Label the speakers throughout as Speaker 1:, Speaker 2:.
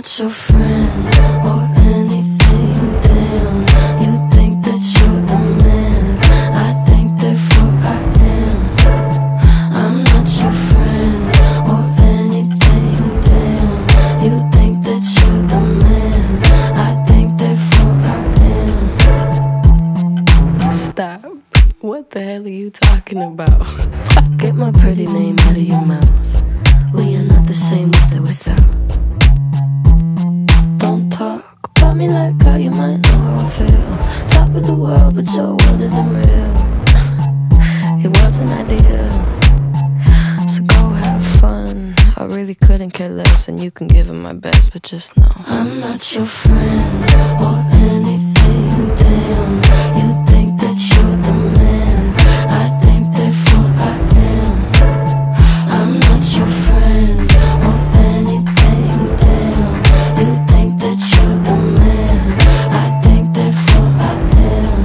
Speaker 1: not your friend or anything, damn. You think that you're the man, I think therefore I am. I'm not your friend or anything, damn. You think that you're the man, I think therefore I am. Stop. What the hell are you talking about? Get my pretty name out of your mouth. We are not the same with or without. Don't talk about me like how you might know how I feel. Top of the world, but your world isn't real. It wasn't ideal, so go have fun. I really couldn't care less, and you can give it my best, but just know I'm not your friend or anything, damn. You think that you're the man, I think therefore I am. I'm not your friend or anything, damn. You think that you're the man, I think therefore I am.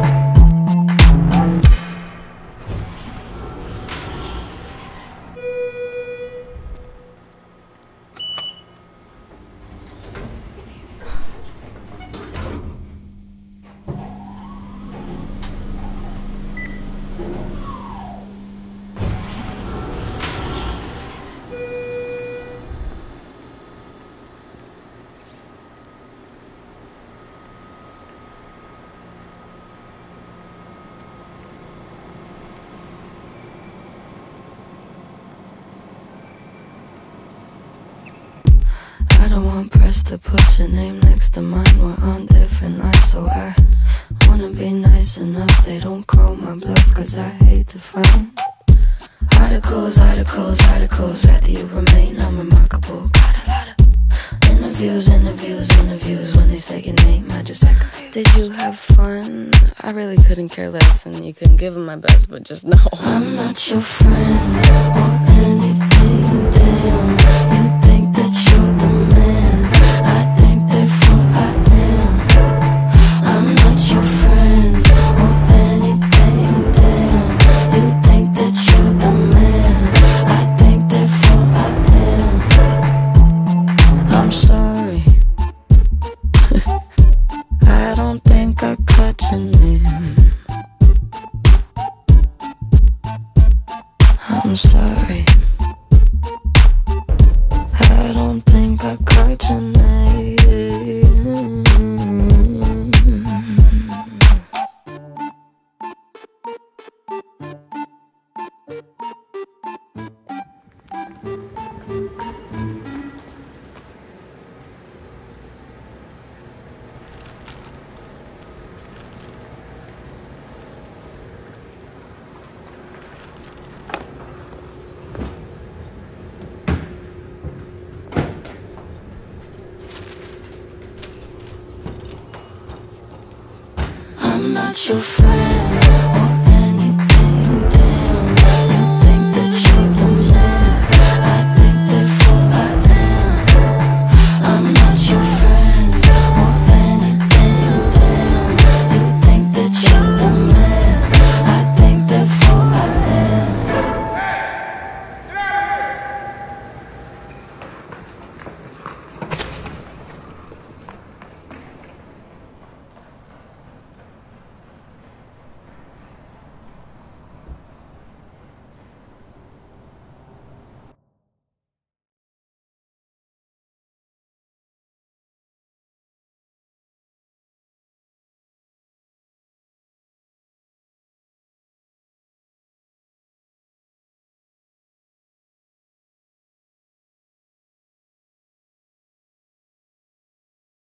Speaker 1: I don't want press to put your name next to mine. We're on different lines, so I wanna be nice enough they don't call my bluff, cause I hate to find articles, rather you remain unremarkable. Got a lot of interviews. When they say your name, I just act confused. Did you have fun? I really couldn't care less, and you couldn't give it my best, but just know I'm not your friend or anything, damn. You think that you're the man, I think therefore I am. I'm not your friend or anything, damn. You think that you're the man, I think therefore I am. I'm sorry, I don't think I caught your name. I'm sorry, I don't think I caught your name. I'm not your friend